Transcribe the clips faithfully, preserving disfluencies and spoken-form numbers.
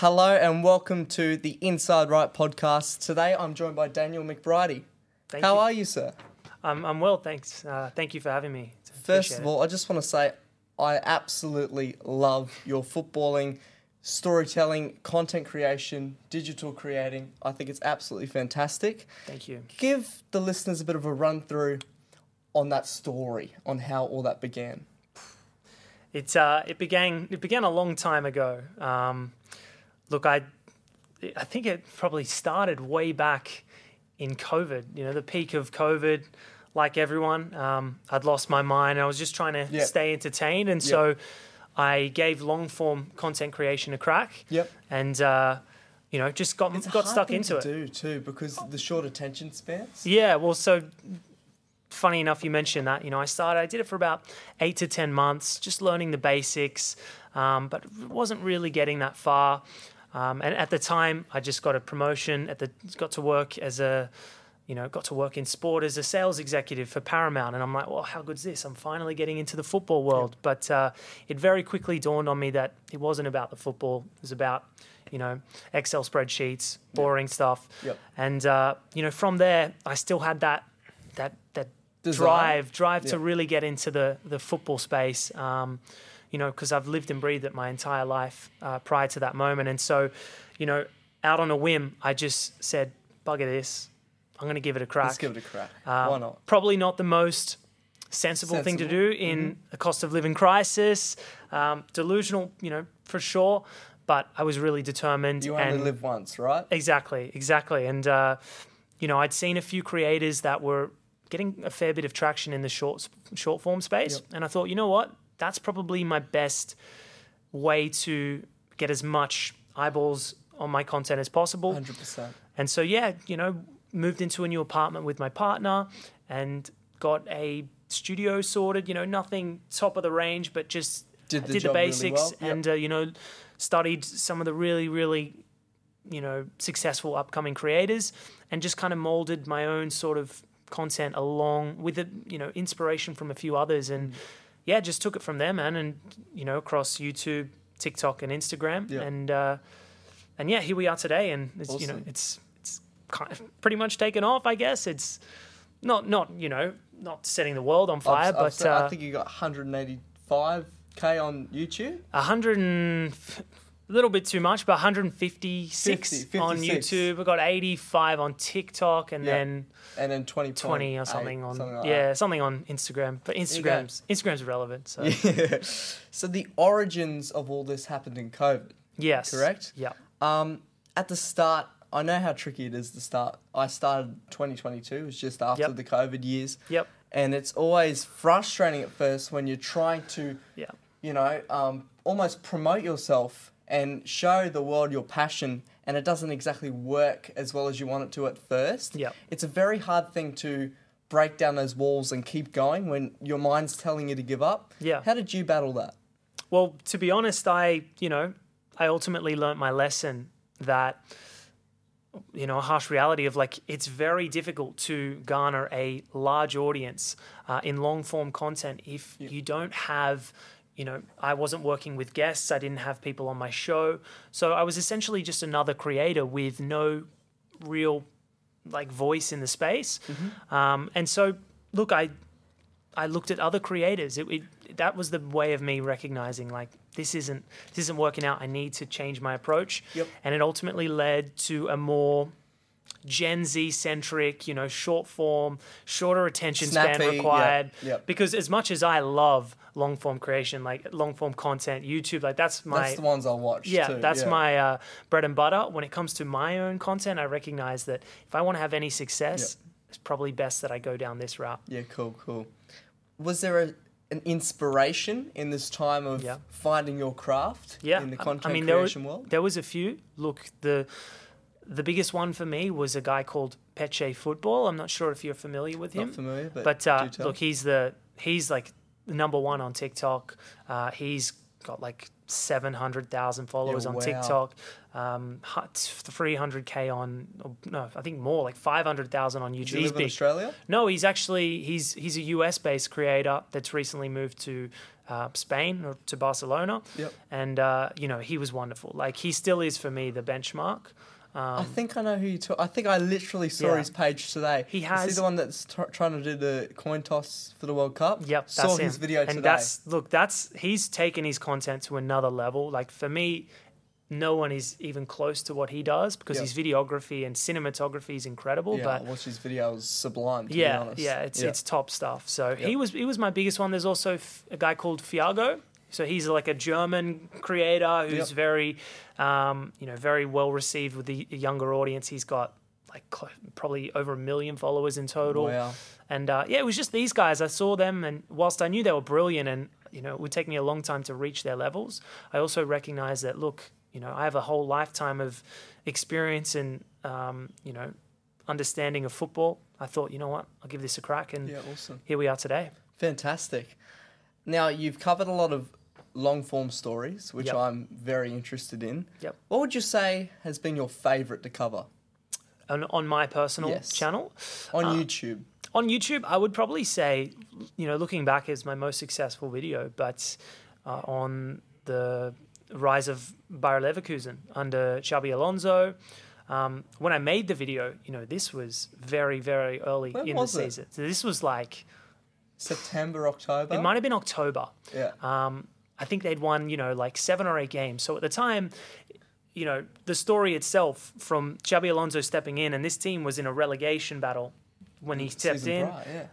Hello and welcome to the Inside Right podcast. Today I'm joined by Daniel McBridey. Thank How you. are you, sir? I'm, I'm well, thanks. Uh, thank you for having me. First Appreciate of all, I just want to say I absolutely love your footballing, storytelling, content creation, digital creating. I think it's absolutely fantastic. it. Thank you. Give the listeners a bit of a run through on that story, on how all that began. It uh, it began it began a long time ago. Um, look, I I think it probably started way back in COVID. You know, the peak of COVID. Like everyone, um, I'd lost my mind. I was just trying to Yep. stay entertained, and Yep. so I gave long form content creation a crack. Yep. And uh, you know, just got It's a got hard stuck thing into to it. do too, because the short attention spans. Yeah, well, so funny enough, you mentioned that. You know, I started, I did it for about eight to ten months, just learning the basics, um, but wasn't really getting that far. Um, and at the time, I just got a promotion. At the got to work as a, you know, got to work in sport as a sales executive for Paramount, and I'm like, well, how good's this? I'm finally getting into the football world. Yeah. But uh, it very quickly dawned on me that it wasn't about the football. It was about, you know, Excel spreadsheets, boring yep. stuff. Yep. And uh, you know, from there, I still had that that that. Design. drive drive yeah. to really get into the the football space, um, you know, because I've lived and breathed it my entire life uh, prior to that moment. And so, you know, out on a whim, I just said, bugger this, I'm going to give it a crack. Let's give it a crack. Um, Why not? Probably not the most sensible, sensible. thing to do in mm-hmm. a cost of living crisis, um, delusional, you know, for sure. But I was really determined. You only and live once, right? Exactly, exactly. And, uh, you know, I'd seen a few creators that were getting a fair bit of traction in the short short form space. Yep. And I thought, you know what? That's probably my best way to get as much eyeballs on my content as possible. one hundred percent. And so, yeah, you know, moved into a new apartment with my partner and got a studio sorted, you know, nothing top of the range, but just did the, did the basics really well. Yep. and, uh, you know, studied some of the really, really, you know, successful upcoming creators and just kind of molded my own sort of content along with it, you know, inspiration from a few others, and yeah, just took it from there, man. And you know, across YouTube, TikTok, and Instagram, yep. and uh, and yeah, here we are today, and it's awesome. you know, it's it's kind of pretty much taken off. I guess it's not not you know not setting the world on fire, I've, but I've said, uh, I think you got one hundred eighty-five K on YouTube. one hundred and a little bit too much, but one hundred fifty-six fifty, on YouTube. We got eighty-five on TikTok, and yep. then and then twenty, twenty or something on something like yeah, that. something on Instagram. But Instagram's Instagram's relevant. So yeah. So the origins of all this happened in COVID. Yes. Correct? Yeah. Um, at the start, I know how tricky it is to start. I started twenty twenty-two. It was just after yep. the COVID years. Yep. And it's always frustrating at first when you're trying to, yeah. you know, um, almost promote yourself and show the world your passion, and it doesn't exactly work as well as you want it to at first. Yep. It's a very hard thing to break down those walls and keep going when your mind's telling you to give up. Yeah. How did you battle that? Well, to be honest, I, you know, I ultimately learnt my lesson that, you know, a harsh reality of like, it's very difficult to garner a large audience uh, in long form content if yep. you don't have, you know, I wasn't working with guests. I didn't have people on my show. So I was essentially just another creator with no real like voice in the space. Mm-hmm. Um, and so, look, I I looked at other creators. It, it, that was the way of me recognizing like this isn't this isn't working out. I need to change my approach. Yep. And it ultimately led to a more Gen Z centric, you know, short form, shorter attention Snappy, span required. Yep, yep. Because as much as I love long form creation, like long form content, YouTube, like that's my that's the ones I'll watch. Yeah, too. that's yeah. my uh, bread and butter. When it comes to my own content, I recognize that if I want to have any success, yep. it's probably best that I go down this route. Yeah, cool, cool. Was there a, an inspiration in this time of yeah. finding your craft yeah. in the content I mean, creation there, world? There was a few. Look, the the biggest one for me was a guy called Peche Football. I'm not sure if you're familiar with him. Not familiar, but, but uh, do tell. look, he's the he's like the number one on TikTok. Uh, he's got like seven hundred thousand followers Yeah, on wow. TikTok, um, three hundred K on, no, I think more, like five hundred thousand on YouTube. Does he he's live big. in Australia? No, he's actually, he's he's a U S-based creator that's recently moved to uh, Spain or to Barcelona. Yep. And, uh, you know, he was wonderful. Like, he still is, for me, the benchmark. Um, I think I know who you talk. I think I literally saw Yeah. his page today. He Is he has- the one that's tr- trying to do the coin toss for the World Cup? Yep, Saw that's his him. video and today. that's look, that's he's taken his content to another level. Like, for me, no one is even close to what he does because Yep. his videography and cinematography is incredible. Yeah, but I watched his video. It was sublime, to be yeah, honest. yeah, it's it's top stuff. So Yep. he was he was my biggest one. There's also f- a guy called Fiago. So he's like a German creator who's Yep. very, um, you know, very well received with the younger audience. He's got like cl- probably over a million followers in total. Wow. And uh, yeah, it was just these guys. I saw them, and whilst I knew they were brilliant, and you know, it would take me a long time to reach their levels, I also recognized that look, you know, I have a whole lifetime of experience and um, you know, understanding of football. I thought, you know what, I'll give this a crack, and Yeah, awesome. here we are today. Fantastic. Now, you've covered a lot of long form stories, which Yep. I'm very interested in. Yep. What would you say has been your favourite to cover On, on my personal Yes. channel. on Uh, YouTube? On YouTube, I would probably say, you know, looking back, is my most successful video, but uh, on the rise of Bayer Leverkusen under Xabi Alonso. Um, when I made the video, you know, this was very, very early When in was the it? season. So this was like, September, October? it might have been October. Yeah. Um, I think they'd won, you know, like seven or eight games. So at the time, you know, the story itself from Xabi Alonso stepping in, and this team was in a relegation battle when he stepped Season in. prior, yeah.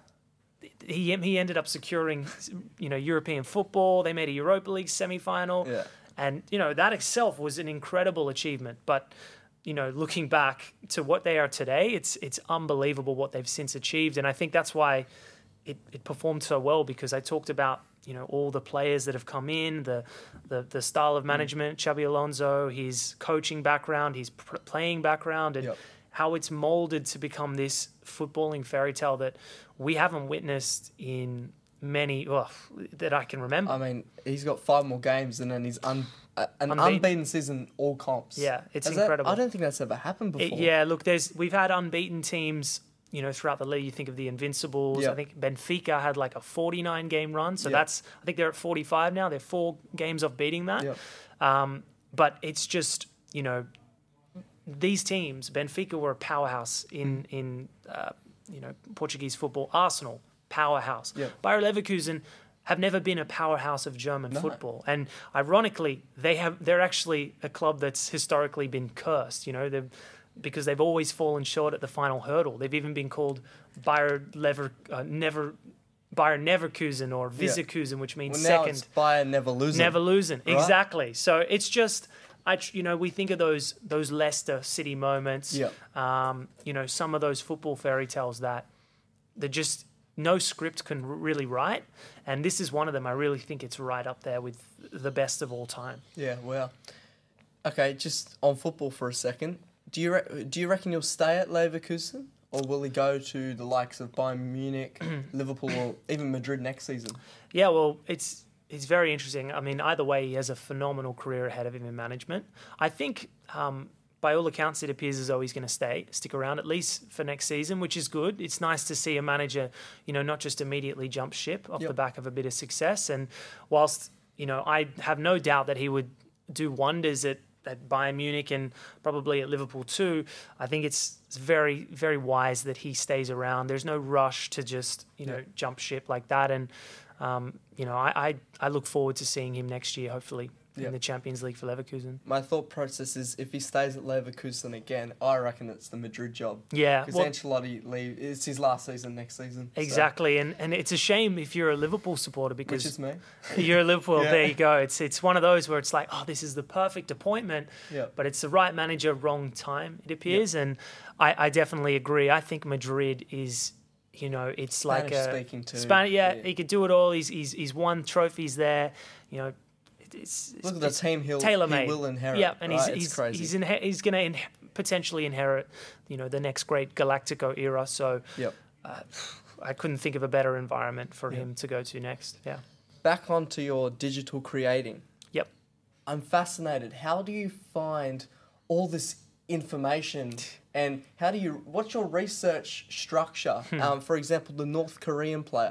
He he ended up securing, you know, European football. They made a Europa League semi-final, Yeah. and you know that itself was an incredible achievement. But you know, looking back to what they are today, it's it's unbelievable what they've since achieved, and I think that's why it, it performed so well, because I talked about, you know, all the players that have come in, the the, the style of management, Xabi Alonso, his coaching background, his pr- playing background, and Yep. how it's molded to become this footballing fairy tale that we haven't witnessed in many, well, that I can remember. I mean, he's got five more games and then he's un, uh, an Unbeaten. unbeaten season all comps. Yeah, it's Has that- incredible. I don't think that's ever happened It- before. yeah, look, there's we've had unbeaten teams, you know, throughout the league. You think of the Invincibles. Yep. I think Benfica had like a forty-nine game run, so Yep. that's I think they're at forty-five now. They're four games off beating that. Yep. Um, but it's just, you know, these teams. Benfica were a powerhouse in in uh, you know, Portuguese football. Arsenal, powerhouse. Yep. Bayer Leverkusen have never been a powerhouse of German No. football, and ironically, they have. They're actually a club that's historically been cursed. You know, they've because they've always fallen short at the final hurdle. They've even been called Bayer Lever uh, never Bayer Neverkusen or Yeah. Visikusen, which means Well, now second. it's Bayern never losing. Never losing. Right? Exactly. So it's just, I, tr- you know, we think of those those Leicester City moments. Yeah. Um, you know, some of those football fairy tales that they're just no script can r- really write, and this is one of them. I really think it's right up there with the best of all time. Yeah, wow. Okay, just on football for a second. Do you re- do you reckon you'll stay at Leverkusen, or will he go to the likes of Bayern Munich, Liverpool, or even Madrid next season? Yeah, well, it's it's very interesting. I mean, either way, he has a phenomenal career ahead of him in management. I think, um, by all accounts, it appears as though he's going to stay, stick around at least for next season, which is good. It's nice to see a manager, you know, not just immediately jump ship off Yep. the back of a bit of success. And whilst, you know, I have no doubt that he would do wonders at at Bayern Munich and probably at Liverpool too, I think it's, it's very, very wise that he stays around. There's no rush to just, you know, Yeah. jump ship like that. And, um, you know, I, I, I look forward to seeing him next year, hopefully, Yeah. in the Champions League for Leverkusen. My thought process is if he stays at Leverkusen again, I reckon it's the Madrid job. Yeah, Because well, Ancelotti leave, it's his last season next season. so- exactly. And, and it's a shame if you're a Liverpool supporter Which because is me. you're a Liverpool. Yeah. There you go. It's it's one of those where it's like, oh, this is the perfect appointment, Yeah. but it's the right manager, wrong time, it appears. And I, I definitely agree. I think Madrid is, you know, it's like a Spanish-speaking too. Spanish. Yeah, Yeah. he could do it all. He's he's he's won trophies there. You know, it- it's, it's Look at the team he'll, tailor he made. will inherit. Yeah, and he's right? It's he's crazy. he's inhe- he's going to inhe- potentially inherit, you know, the next great Galactico era. So Yep. uh, I couldn't think of a better environment for Yeah. him to go to next. Yeah. Back onto your digital creating. Yep. I'm fascinated. How do you find all this information and how do you, what's your research structure? Hmm. um, for example, the North Korean player.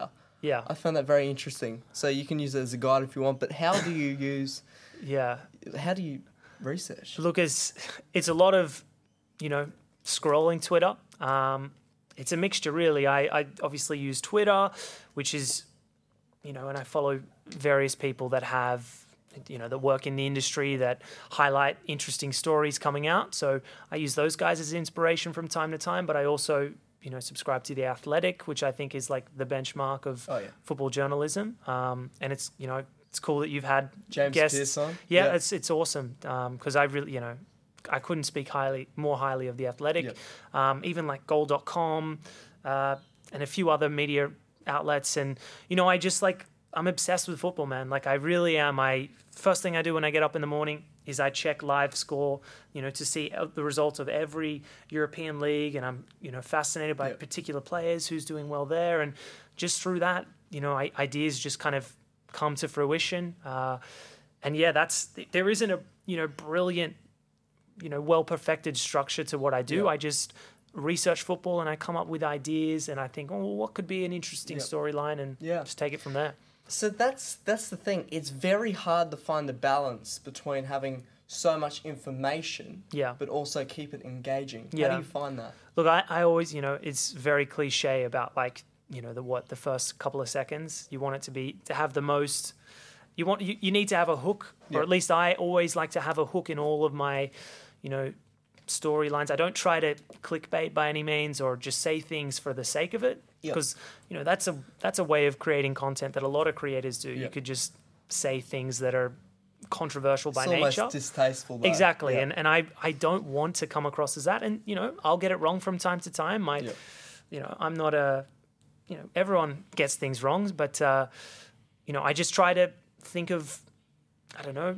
Yeah. I found that very interesting. So you can use it as a guide if you want, but how do you use, Yeah. how do you research? Look, it's, it's a lot of, you know, scrolling Twitter. Um, it's a mixture, really. I, I obviously use Twitter, which is, you know, and I follow various people that have, you know, that work in the industry that highlight interesting stories coming out. So I use those guys as inspiration from time to time, but I also, you know, subscribe to The Athletic, which I think is like the benchmark of Oh, yeah. football journalism. Um, and it's, you know, it's cool that you've had James guests. Pearce on? Yeah, Yeah. it's it's awesome because I really, you know, I couldn't speak highly more highly of The Athletic. Yep. Um, even like goal dot com uh, and a few other media outlets. And, you know, I just like, I'm obsessed with football, man. Like I really am. I first thing I do when I get up in the morning is I check live score, you know, to see the results of every European league, and I'm, you know, fascinated by Yep. particular players, who's doing well there, and just through that, you know, I, ideas just kind of come to fruition. Uh, and yeah, that's there isn't a you know brilliant, you know, well perfected structure to what I do. Yep. I just research football and I come up with ideas, and I think, oh, well, what could be an interesting Yep. storyline, and Yeah. just take it from there. So that's that's the thing. It's very hard to find the balance between having so much information, Yeah. but also keep it engaging. How Yeah. do you find that? Look, I, I always, you know, it's very cliche about like, you know, the what the first couple of seconds. You want it to be to have the most. You want you, you need to have a hook, or Yeah. at least I always like to have a hook in all of my, you know, storylines. I don't try to clickbait by any means, or just say things for the sake of it, Yep. because you know that's a that's a way of creating content that a lot of creators do. You Yep. could just say things that are controversial by It's almost nature. distasteful. Though. Exactly, Yeah. and and I I don't want to come across as that, and you know I'll get it wrong from time to time. My, Yeah. you know, I'm not a, you know, everyone gets things wrong, but uh, you know, I just try to think of, I don't know,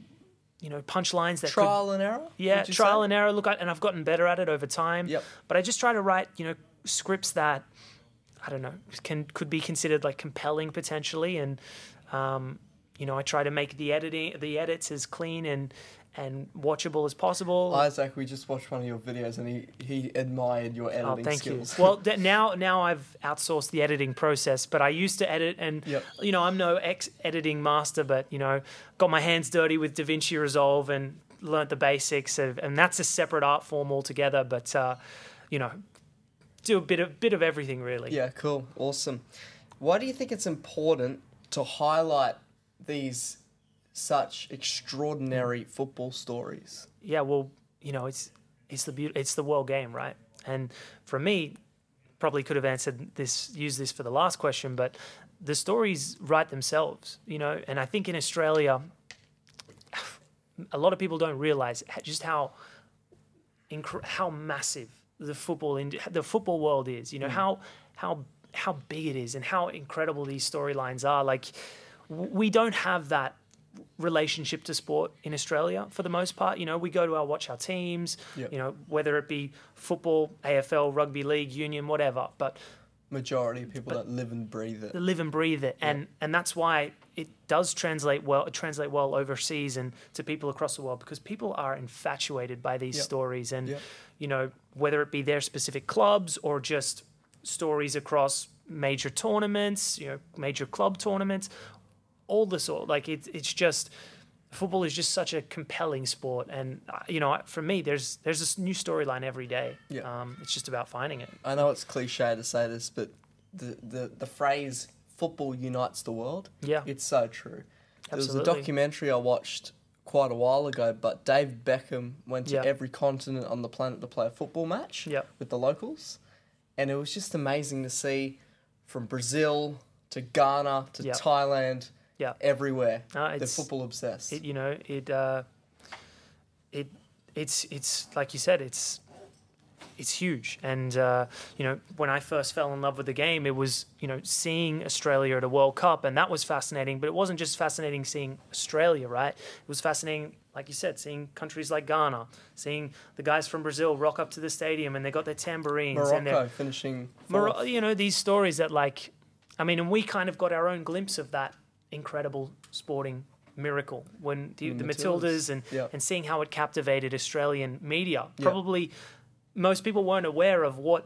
you know, punchlines that could, Trial and error. yeah, would you trial say? and error. Look, I, and I've gotten better at it over time. Yep. But I just try to write, you know, scripts that, I don't know, can could be considered like compelling potentially, and um, you know, I try to make the editing, the edits as clean and and watchable as possible. Isaac, we just watched one of your videos and he, he admired your editing Oh, thank skills. you. Well, th- now now I've outsourced the editing process, but I used to edit, and Yep. you know I'm no ex editing master, but you know got my hands dirty with DaVinci Resolve and learnt the basics, of, and that's a separate art form altogether. But uh, you know, do a bit of bit of everything really. Yeah, cool. Awesome. Why do you think it's important to highlight these such extraordinary football stories? Yeah, well, you know, it's it's the beauty, it's the world game, right? And for me, probably could have answered this, used this for the last question, but the stories write themselves, you know. And I think in Australia, a lot of people don't realize just how incre- how massive the football in the football world is. You know, how how how big it is and how incredible these storylines are. Like, w- we don't have that relationship to sport in Australia for the most part. You know, we go to our watch our teams, Yep. you know, whether it be football, A F L, rugby league, union, whatever, but Majority of people that live and breathe it. they live and breathe it. And and that's why it does translate well translate well overseas and to people across the world, because people are infatuated by these Yep. stories, and Yep. you know, whether it be their specific clubs or just stories across major tournaments, you know, major club tournaments, all the sort, like it's it's just football is just such a compelling sport, and uh, you know, for me, there's there's this new storyline every day. Yeah. Um, it's just about finding it. I know it's cliche to say this, but the, the, the phrase football unites the world, Yeah, it's so true. There was a absolutely. documentary I watched quite a while ago, but Dave Beckham went to Yeah. every continent on the planet to play a football match Yeah. with the locals. And it was just amazing to see from Brazil to Ghana to Yeah. Thailand, Yeah. everywhere. No, They're it's football obsessed. it, you know, it uh, it it's it's like you said, it's it's huge. And uh, you know, when I first fell in love with the game, it was, you know, seeing Australia at a World Cup, and that was fascinating. But it wasn't just fascinating seeing Australia, right? It was fascinating, like you said, seeing countries like Ghana, seeing the guys from Brazil rock up to the stadium and they got their tambourines and their Morocco finishing Mor- fourth. you know, these stories that, like, I mean, and we kind of got our own glimpse of that incredible sporting miracle when the, The the Matildas. Matildas and, Yeah. and seeing how it captivated Australian media. Yeah. Probably most people weren't aware of what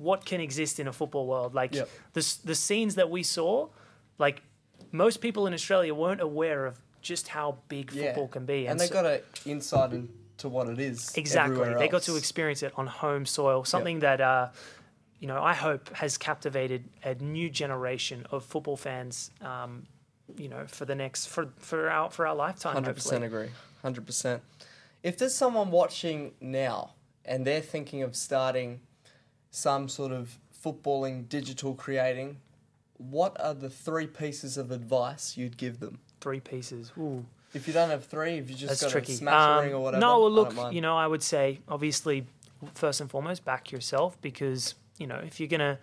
what can exist in a football world. Like Yep. the s- the scenes that we saw, like most people in Australia weren't aware of just how big Yeah. football can be, And they so- got an insight into what it is. exactly everywhere they got else. to experience it on home soil. Something that uh, you know I hope has captivated a new generation of football fans. Um, you know, for the next for for our for our lifetime. Hundred percent hopefully. agree. Hundred percent. If there's someone watching now and they're thinking of starting some sort of footballing, digital creating, what are the three pieces of advice you'd give them? Three pieces. Ooh. If you don't have three, if you just That's got tricky. a smattering Um, or whatever. No, well, I look, don't mind. you know, I would say obviously first and foremost, back yourself, because you know if you're gonna,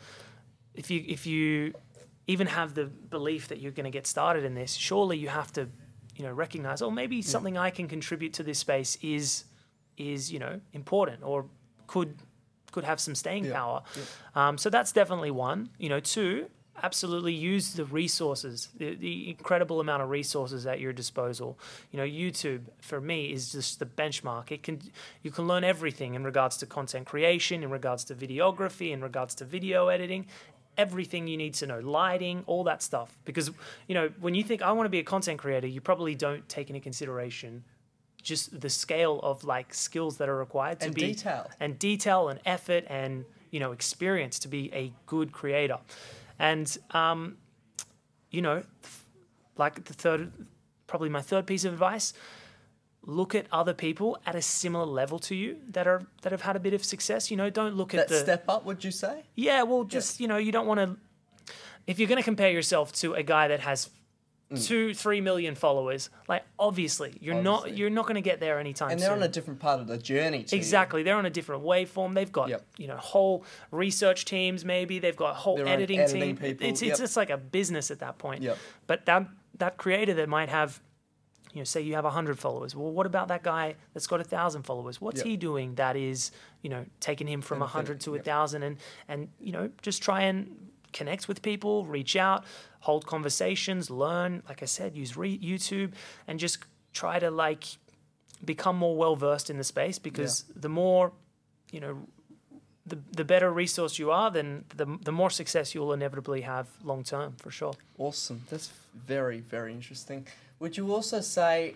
if you if you even have the belief that you're gonna get started in this, surely you have to, you know, recognize, oh, maybe something I can contribute to this space is is you know important or could could have some staying Yeah. power. Yeah. Um, so that's definitely one. You know, two. Absolutely use the resources, the, the incredible amount of resources at your disposal. You know, YouTube for me is just the benchmark. It can you can learn everything in regards to content creation, in regards to videography, in regards to video editing, everything you need to know, lighting, all that stuff. Because you know, when you think I want to be a content creator, you probably don't take into consideration just the scale of like skills that are required to And be detail. and detail and effort and you know experience to be a good creator. And, um, you know, like the third, probably my third piece of advice, look at other people at a similar level to you that are that have had a bit of success. You know, don't look That at the... step up, would you say? Yeah, well, just, you know, you don't want to... If you're going to compare yourself to a guy that has two, three million followers, like, obviously, you're Obviously. not you're not going to get there anytime And they're soon. on a different part of the journey to you. Exactly. They're on a different waveform. They've got, Yep. you know, whole research teams maybe. They've got a whole Their own editing, editing team. people, It's, yep. it's just like a business at that point. Yep. But that that creator that might have, you know, say you have one hundred followers. Well, what about that guy that's got one thousand followers? What's Yep. he doing that is, you know, taking him from one hundred to Benefiting, one thousand? And, and, you know, just try and connect with people, reach out, hold conversations, learn. Like I said, use re- YouTube and just try to, like, become more well-versed in the space, because the more, you know, the the better resource you are, then the the more success you'll inevitably have long-term, for sure. Awesome. That's very, very interesting. Would you also say,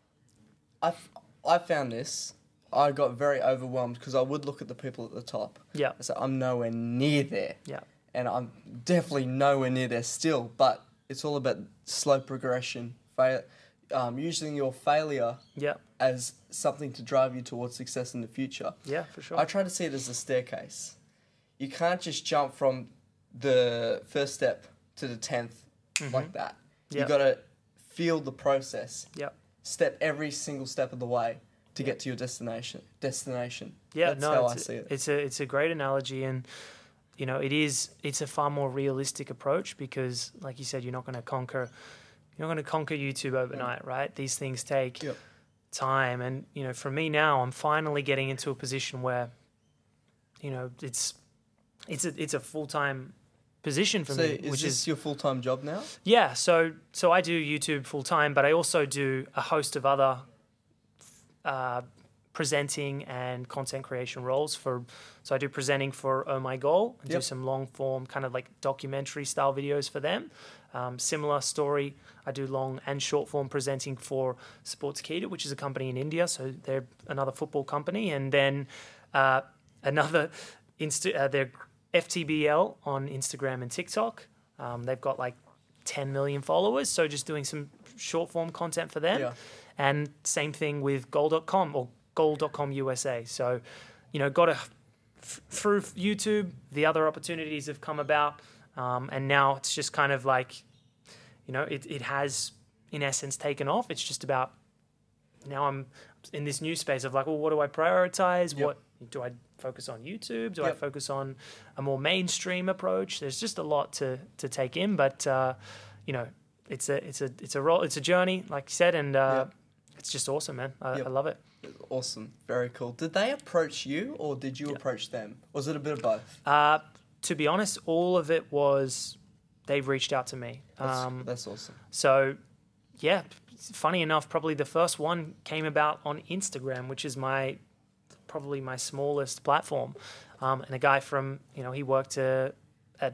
I I found this, I got very overwhelmed because I would look at the people at the top. Yeah, I said, I'm nowhere near there. yeah, And I'm definitely nowhere near there still. But it's all about slow progression, fail, um, using your failure yeah, as something to drive you towards success in the future. yeah, for sure. I try to see it as a staircase. You can't just jump from the first step to the tenth like that. Yeah. You got to feel the process. Yeah. Step every single step of the way to get to your destination. Destination. Yeah, That's no, how I it's, see it. it's a it's a great analogy, and you know, it is it's a far more realistic approach, because, like you said, you're not going to conquer you're not going to conquer YouTube overnight, right? These things take Yep. time, and you know, for me now, I'm finally getting into a position where, you know, it's it's a it's a full time position for So me, is which this is your full-time job now? yeah. So so I do YouTube full time, but I also do a host of other uh, presenting and content creation roles for. So I do presenting for Oh My Goal. I do Yep. some long form kind of like documentary style videos for them. Um, similar story. I do long and short form presenting for Sportskeeda, which is a company in India. So they're another football company, and then uh, another. Insta- uh, they're F T B L on Instagram and TikTok. Um, they've got like ten million followers. So just doing some short form content for them. Yeah. And same thing with goal dot com or goal dot com U S A. So, you know, got to, f- through YouTube, the other opportunities have come about. Um, and now it's just kind of like, you know, it, it has in essence taken off. It's just about, now I'm in this new space of like, well, what do I prioritize? Yep. What do I focus on YouTube? Do I Yep. focus on a more mainstream approach? There's just a lot to, to take in, but, uh, you know, it's a, it's a, it's a role, it's a journey, like you said, and, uh, Yep. it's just awesome, man. I, Yep. I love it. Awesome. Very cool. Did they approach you or did you Yeah. approach them? Was it a bit of both? Uh, to be honest, all of it was, they've reached out to me. That's, Um, that's awesome. So, yeah, funny enough, probably the first one came about on Instagram, which is my probably my smallest platform. um, and a guy from, you know, he worked uh, at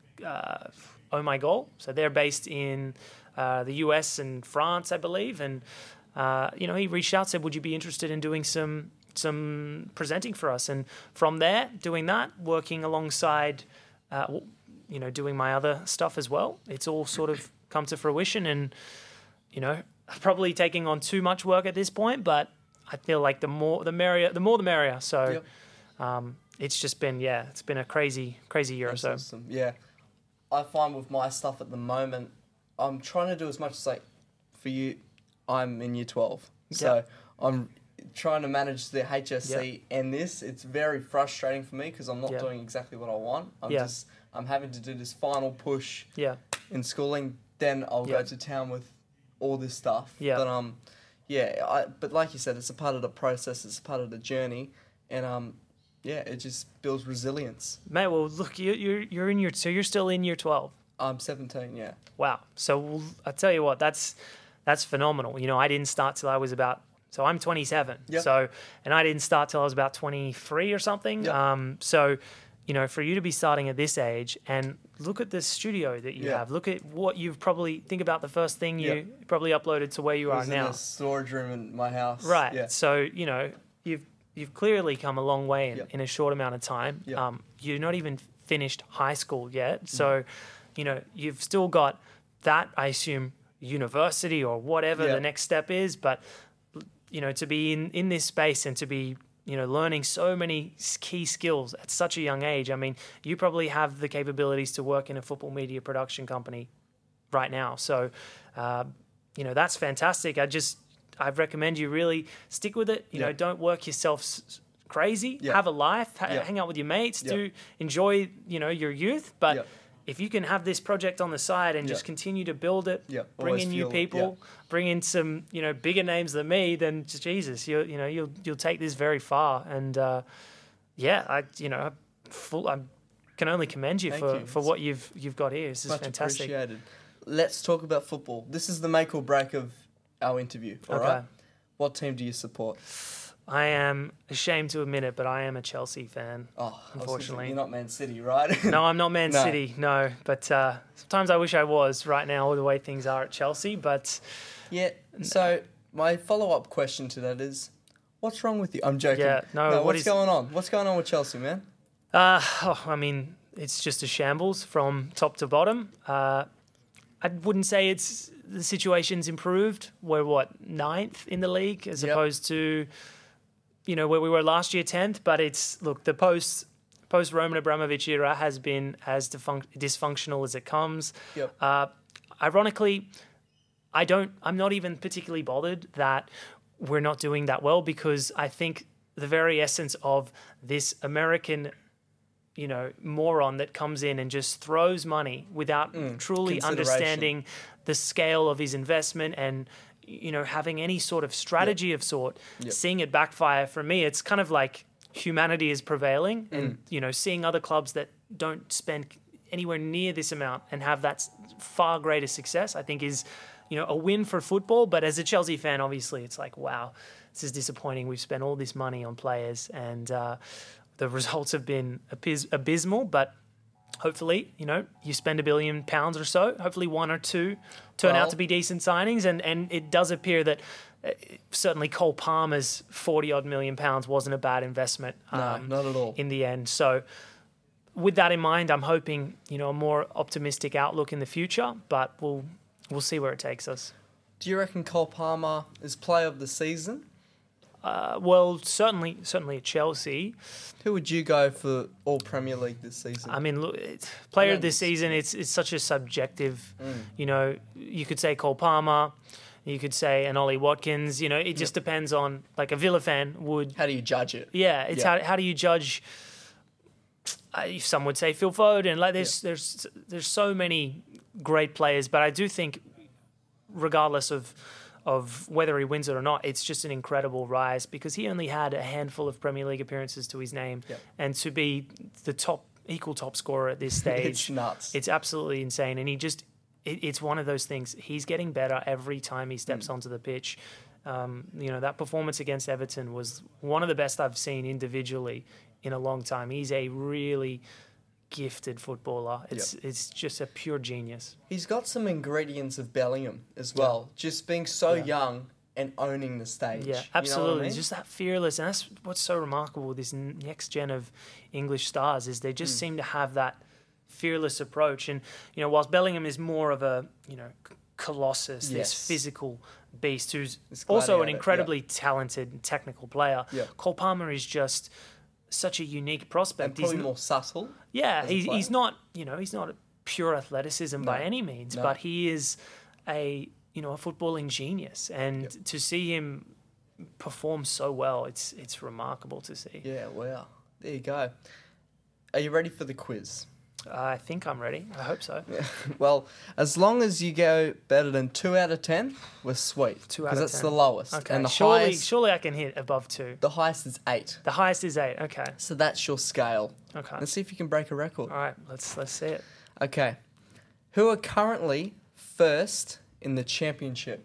uh, Oh My Goal. So they're based in uh, the U S and France, I believe. And, uh, you know, he reached out, said, would you be interested in doing some some presenting for us? And from there, doing that, working alongside, uh, you know, doing my other stuff as well. It's all sort of come to fruition, and, you know, probably taking on too much work at this point, but I feel like the more the merrier, the more the merrier. So Yep. um, it's just been, yeah, it's been a crazy, crazy year That's or so. awesome. Yeah. I find with my stuff at the moment, I'm trying to do as much as like, for you, I'm in year twelve. So Yep. I'm trying to manage the H S C Yep. and this. It's very frustrating for me because I'm not Yep. doing exactly what I want. I'm Yeah. just, I'm having to do this final push Yeah, in schooling. Then I'll go Yep. to town with all this stuff. Yeah. But um, yeah. I but like you said, it's a part of the process. It's a part of the journey, and um, yeah, it just builds resilience. mate. Well, look, you, you're you're in your so you're still in year twelve. I'm seventeen. Yeah. Wow. So I tell you what, that's that's phenomenal. You know, I didn't start till I was about. So I'm twenty-seven. Yep. So, and I didn't start till I was about twenty-three or something. Yep. Um, so, you know, for you to be starting at this age and look at the studio that you Yeah. have, look at what you've probably, think about the first thing you Yep. probably uploaded to where you It are was in now. a storage room in my house. Right. Yeah. So, you know, you've, you've clearly come a long way in, Yep. in a short amount of time. Yep. Um, you're not even finished high school yet. Mm. So, you know, you've still got that, I assume, university or whatever Yep. the next step is. But, you know, to be in, in this space and to be, you know, learning so many s- key skills at such a young age. I mean, you probably have the capabilities to work in a football media production company right now. So, uh, you know, that's fantastic. I just, I recommend you really stick with it. You Yeah. know, don't work yourself s- crazy. Yeah. Have a life. Ha- Yeah. Hang out with your mates. Yeah. Do enjoy, you know, your youth. But Yeah. if you can have this project on the side and Yeah. just continue to build it, Yeah. bring Always in new fuel it. people, bring in some, you know, bigger names than me, then Jesus, you you know, you'll you'll take this very far. And uh, yeah, I you know, full I can only commend you Thank for, you. for what you've you've got here. This is Much fantastic. appreciated. Let's talk about football. This is the make or break of our interview. All right. Okay. What team do you support? I am ashamed to admit it, but I am a Chelsea fan. Oh, I was gonna say, Unfortunately. you're not Man City, right? No, I'm not Man No. City, no. But uh, sometimes I wish I was right now, the way things are at Chelsea. But Yeah. So my follow-up question to that is, what's wrong with you? I'm joking. Yeah, no, what what's is- going on? What's going on with Chelsea, man? Uh, oh, I mean, it's just a shambles from top to bottom. Uh, I wouldn't say it's the situation's improved. We're what, ninth in the league as Yep. opposed to, you know, where we were last year, tenth. But it's look, the post post Roman Abramovich era has been as defun- dysfunctional as it comes. Yep. Uh, ironically, I don't. I'm not even particularly bothered that we're not doing that well, because I think the very essence of this American, you know, moron that comes in and just throws money without truly consideration. understanding the scale of his investment and, you know, having any sort of strategy of sort, Yep. seeing it backfire. For me, it's kind of like humanity is prevailing, and you know, seeing other clubs that don't spend anywhere near this amount and have that s- far greater success, I think is, you know, a win for football. But as a Chelsea fan, obviously, it's like, wow, this is disappointing. We've spent all this money on players, and uh, the results have been abys- abysmal. But hopefully, you know, you spend a billion pounds or so, hopefully one or two turn Well- out to be decent signings. And, and it does appear that uh, certainly Cole Palmer's forty odd million pounds wasn't a bad investment No, um, not at all. in the end. So with that in mind, I'm hoping, you know, a more optimistic outlook in the future, but we'll, we'll see where it takes us. Do you reckon Cole Palmer is player of the season? Uh, well, certainly, certainly at Chelsea. Who would you go for all Premier League this season? I mean, look, it's, player of don't- this season, it's it's such a subjective, Mm. you know, you could say Cole Palmer, you could say an Ollie Watkins, you know, it just depends on, like a Villa fan would, How do you judge it? yeah, it's Yeah. how how do you judge, uh, some would say Phil Foden, like there's, there's, there's so many great players, but I do think regardless of of whether he wins it or not, it's just an incredible rise, because he only had a handful of Premier League appearances to his name, Yep. and to be the top equal top scorer at this stage, It's nuts. it's absolutely insane. And he just, it, it's one of those things. He's getting better every time he steps Mm. onto the pitch. Um, you know, that performance against Everton was one of the best I've seen individually in a long time. He's a really gifted footballer. It's Yep. it's just a pure genius. He's got some ingredients of Bellingham as well. Just being so Yeah. young and owning the stage. Yeah, You know absolutely. what I mean? Just that fearless, and that's what's so remarkable with this n- next gen of English stars is they just Mm. seem to have that fearless approach. And you know, whilst Bellingham is more of a you know c- colossus, Yes. this physical beast who's This also an gladiator, incredibly talented and technical player. Yeah. Cole Palmer is just such a unique prospect. and probably He's n- more subtle. yeah, as a he's, player. he's not, you know, he's not a pure athleticism by No. any means, No. but he is a, you know, a footballing genius. And Yep. to see him perform so well, it's it's remarkable to see. Yeah, wow. There you go. Are you ready for the quiz? I think I'm ready. I hope so. Well, as long as you go better than two out of ten, we're sweet. Two out Because of that's ten. the lowest. Okay, And the surely, highest, surely I can hit above two. the highest is eight. The highest is eight. Okay, So that's your scale. okay. Let's see if you can break a record. All right, let's let's see it. Okay. Who are currently first in the championship?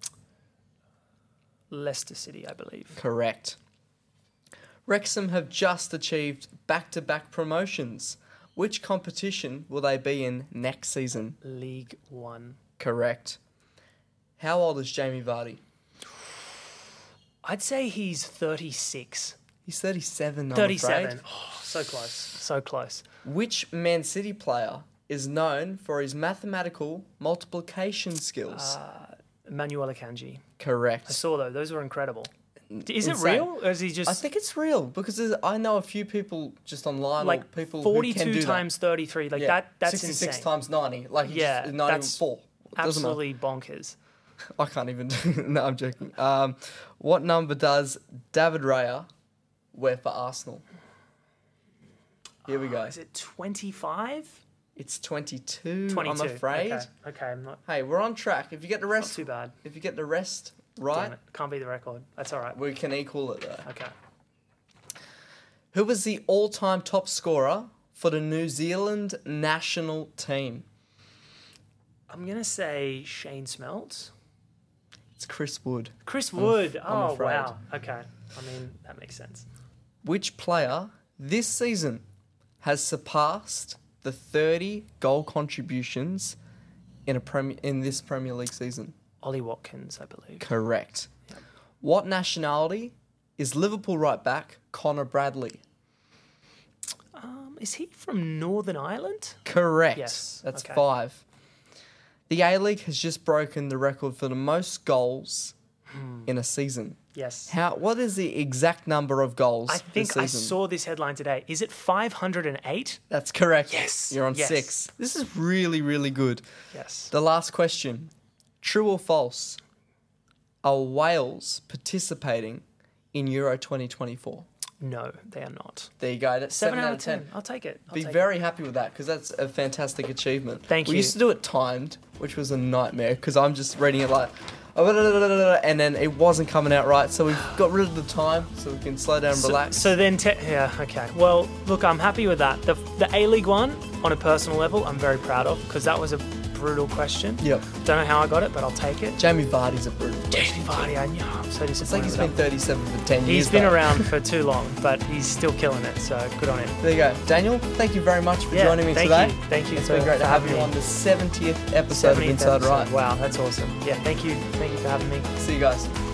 Leicester City, I believe. Correct. Wrexham have just achieved back-to-back promotions. Which competition will they be in next season? League One. Correct. How old is Jamie Vardy? I'd say he's thirty-six. He's thirty-seven, I'm thirty-seven. afraid. Oh, so close. So close. Which Man City player is known for his mathematical multiplication skills? Uh, Emmanuel Akanji. I Correct. saw those. Those were incredible. Is it Insane. real, or is he just I think it's real because there's- I know a few people just online, or like people who can forty-two do times thirty-three? Like that. that. That's sixty-six insane. times ninety. Like Yeah, yeah, not that's even four. It doesn't matter. Absolutely bonkers. I can't even. do No, I'm joking. Um, what number does David Raya wear for Arsenal? Here we go. Is it twenty-five? It's twenty-two. twenty-two. I'm afraid. Okay. Okay. I'm not. Hey, we're on track. If you get the Not rest, too bad. if you get the rest Damn right, it. Can't be the record. That's all right. we can equal it though. Okay. Who was the all-time top scorer for the New Zealand national team? I'm gonna say Shane Smelts. It's Chris Wood. Chris Wood. I'm oh afraid. wow. Okay. I mean that makes sense. Which player this season has surpassed the thirty goal contributions in a prem- in this Premier League season? Ollie Watkins, I believe. Correct. What nationality is Liverpool right back Connor Bradley? Um, is he from Northern Ireland? Correct. Yes, That's okay. five. The A-League has just broken the record for the most goals Hmm. in a season. Yes. How? What is the exact number of goals I think this I season? saw this headline today. Is it five hundred eight? That's correct. Yes, You're on yes. six. This is really, really good. Yes. The last question. True or false? Are Wales participating in Euro twenty twenty-four? No, they are not. There you go. That's Seven, out of ten. I'll take it. I'll Be take very happy with that because that's a fantastic achievement. Thank we you. used to do it timed, which was a nightmare because I'm just reading it like, oh, and then it wasn't coming out right. So we got rid of the time so we can slow down and So, relax. so then, te- yeah, okay. Well, look, I'm happy with that. The the A League one, on a personal level, I'm very proud of because that was a brutal question. Yep. Don't know how I got it, but I'll take it. Jamie Vardy's a brutal. Jamie Vardy, I know. I'm so disappointed. It's like he's with been that. thirty-seven for ten years. He's been though. around for too long, but he's still killing it. So good on him. There you go. Daniel, thank you very much for Yeah, joining me thank today. you. Thank you It's for, been great for to have having you me. on the seventieth episode of seventieth Inside episode. Right. Wow, that's awesome. Yeah, thank you. Thank you for having me. See you guys.